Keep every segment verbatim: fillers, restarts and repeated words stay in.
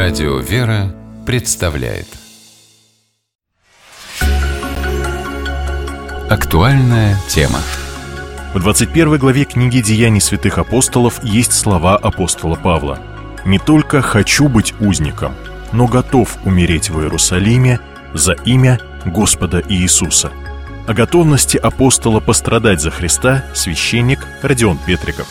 Радио «Вера» представляет Актуальная тема. В двадцать первой главе книги «Деяний святых апостолов» есть слова апостола Павла: «Не только хочу быть узником, но готов умереть в Иерусалиме за имя Господа Иисуса». О готовности апостола пострадать за Христа священник Родион Петриков.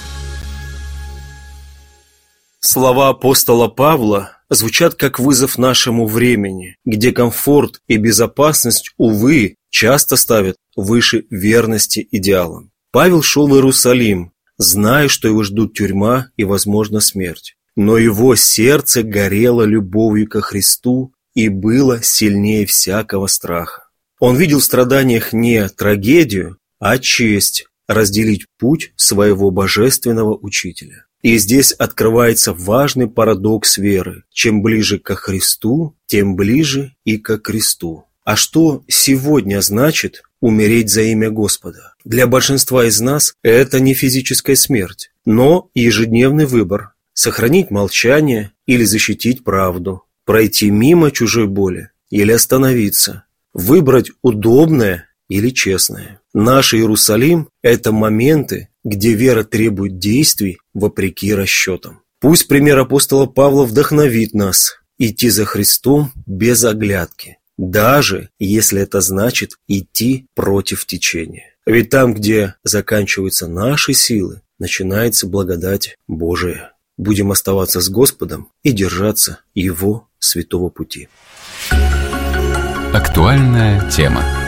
Слова апостола Павла звучат как вызов нашему времени, где комфорт и безопасность, увы, часто ставят выше верности идеалам. Павел шел в Иерусалим, зная, что его ждут тюрьма и, возможно, смерть. Но его сердце горело любовью ко Христу и было сильнее всякого страха. Он видел в страданиях не трагедию, а честь разделить путь своего божественного учителя. И здесь открывается важный парадокс веры. Чем ближе ко Христу, тем ближе и ко кресту. А что сегодня значит умереть за имя Господа? Для большинства из нас это не физическая смерть, но ежедневный выбор – сохранить молчание или защитить правду, пройти мимо чужой боли или остановиться, выбрать удобное или честное. Наш Иерусалим – это моменты, где вера требует действий вопреки расчетам. Пусть пример апостола Павла вдохновит нас идти за Христом без оглядки, даже если это значит идти против течения. Ведь там, где заканчиваются наши силы, начинается благодать Божия. Будем оставаться с Господом и держаться Его святого пути. Актуальная тема.